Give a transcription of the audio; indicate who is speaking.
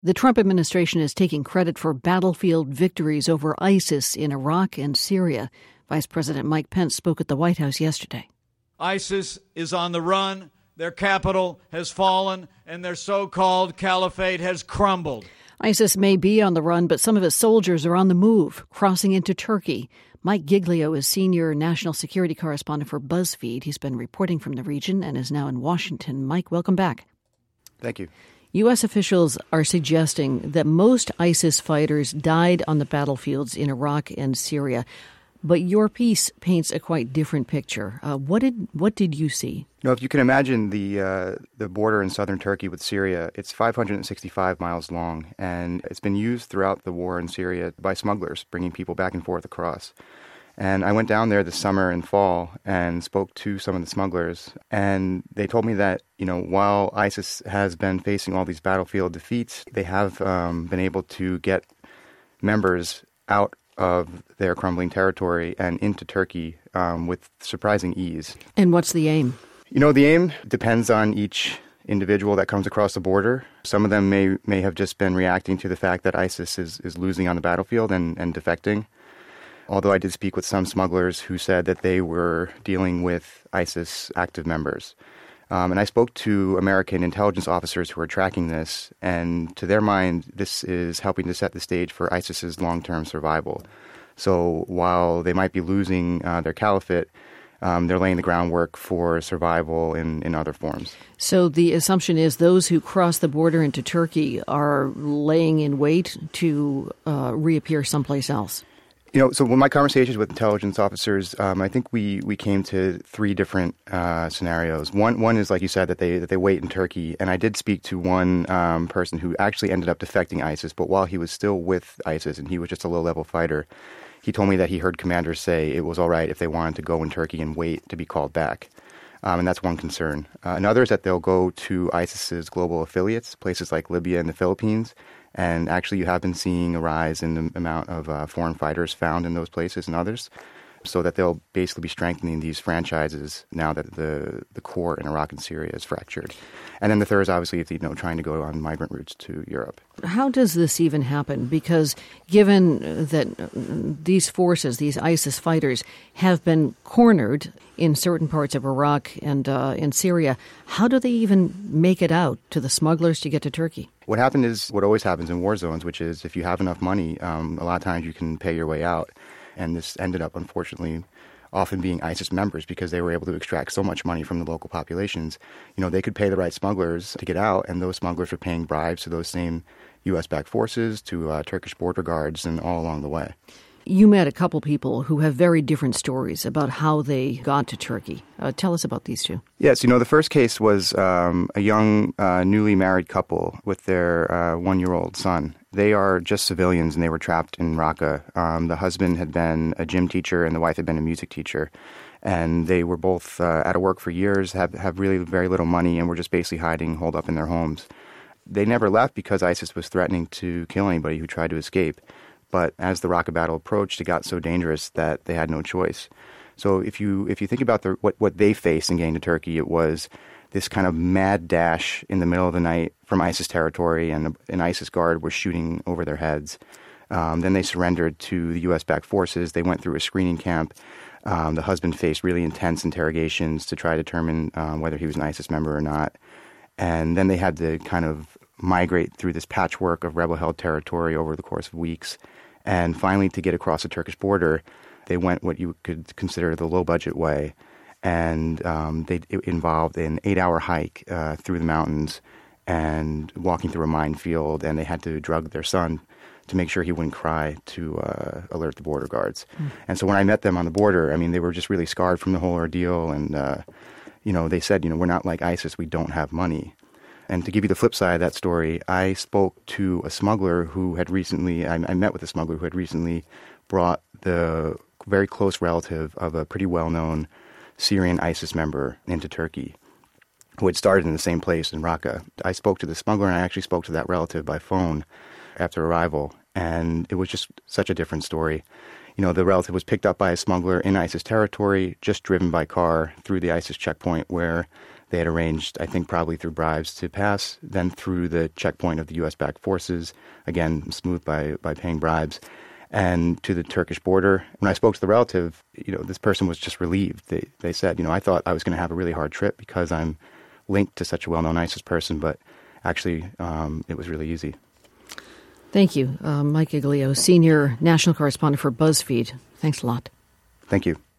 Speaker 1: The Trump administration is taking credit for battlefield victories over ISIS in Iraq and Syria. Vice President Mike Pence spoke at the White House yesterday.
Speaker 2: ISIS is on the run, their capital has fallen, and their so-called caliphate has crumbled.
Speaker 1: ISIS may be on the run, but some of its soldiers are on the move, crossing into Turkey. Mike Giglio is senior national security correspondent for BuzzFeed. He's been reporting from the region and is now in Washington. Mike, welcome back.
Speaker 3: Thank you.
Speaker 1: U.S. officials are suggesting that most ISIS fighters died on the battlefields in Iraq and Syria. But your piece paints a quite different picture. What did you see?
Speaker 3: If you can imagine the border in southern Turkey with Syria, it's 565 miles long, and it's been used throughout the war in Syria by smugglers, bringing people back and forth across. And I went down there this summer and fall and spoke to some of the smugglers, and they told me that, while ISIS has been facing all these battlefield defeats, they have been able to get members out of their crumbling territory and into Turkey with surprising ease.
Speaker 1: And what's the aim?
Speaker 3: The aim depends on each individual that comes across the border. Some of them may have just been reacting to the fact that ISIS is losing on the battlefield and defecting. Although I did speak with some smugglers who said that they were dealing with ISIS active members. And I spoke to American intelligence officers who are tracking this, and to their mind, this is helping to set the stage for ISIS's long-term survival. So while they might be losing their caliphate, they're laying the groundwork for survival in other forms.
Speaker 1: So the assumption is those who cross the border into Turkey are laying in wait to reappear someplace else.
Speaker 3: So when my conversations with intelligence officers, I think we came to three different scenarios. One is, like you said, that they wait in Turkey. And I did speak to one person who actually ended up defecting ISIS, but while he was still with ISIS and he was just a low-level fighter, he told me that he heard commanders say it was all right if they wanted to go in Turkey and wait to be called back. And that's one concern. Another is that they'll go to ISIS's global affiliates, places like Libya and the Philippines. And actually, you have been seeing a rise in the amount of foreign fighters found in those places and others, so that they'll basically be strengthening these franchises now that the core in Iraq and Syria is fractured. And then the third is obviously trying to go on migrant routes to Europe.
Speaker 1: How does this even happen? Because given that these forces, these ISIS fighters, have been cornered in certain parts of Iraq and in Syria, how do they even make it out to the smugglers to get to Turkey?
Speaker 3: What happened is what always happens in war zones, which is if you have enough money, a lot of times you can pay your way out. And this ended up, unfortunately, often being ISIS members because they were able to extract so much money from the local populations. They could pay the right smugglers to get out, and those smugglers were paying bribes to those same U.S.-backed forces, to Turkish border guards, and all along the way.
Speaker 1: You met a couple people who have very different stories about how they got to Turkey. Tell us about these two.
Speaker 3: Yes, the first case was a young, newly married couple with their 1-year-old son. They are just civilians, and they were trapped in Raqqa. The husband had been a gym teacher, and the wife had been a music teacher. And they were both out of work for years, have really very little money, and were just basically hiding, holed up in their homes. They never left because ISIS was threatening to kill anybody who tried to escape. But as the Raqqa battle approached, it got so dangerous that they had no choice. So if you think about what they faced in getting to Turkey, it was this kind of mad dash in the middle of the night from ISIS territory, and an ISIS guard was shooting over their heads. Then they surrendered to the U.S.-backed forces. They went through a screening camp. The husband faced really intense interrogations to try to determine whether he was an ISIS member or not. And then they had to kind of migrate through this patchwork of rebel-held territory over the course of weeks. And finally, to get across the Turkish border, they went what you could consider the low-budget way. And it involved an 8-hour hike through the mountains and walking through a minefield. And they had to drug their son to make sure he wouldn't cry to alert the border guards. And so when I met them on the border, they were just really scarred from the whole ordeal. And, they said, we're not like ISIS. We don't have money. And to give you the flip side of that story, I spoke to a smuggler who had recently, I met with a smuggler who had recently brought the very close relative of a pretty well-known Syrian ISIS member into Turkey, who had started in the same place in Raqqa. I spoke to the smuggler, and I actually spoke to that relative by phone after arrival, and it was just such a different story. The relative was picked up by a smuggler in ISIS territory, just driven by car through the ISIS checkpoint where They had arranged, I think probably through bribes, to pass, then through the checkpoint of the U.S.-backed forces, again, smoothed by paying bribes, and to the Turkish border. When I spoke to the relative, this person was just relieved. They said, I thought I was going to have a really hard trip because I'm linked to such a well-known ISIS person, but actually it was really easy.
Speaker 1: Thank you. Mike Giglio, Senior National Correspondent for BuzzFeed. Thanks a lot.
Speaker 3: Thank you.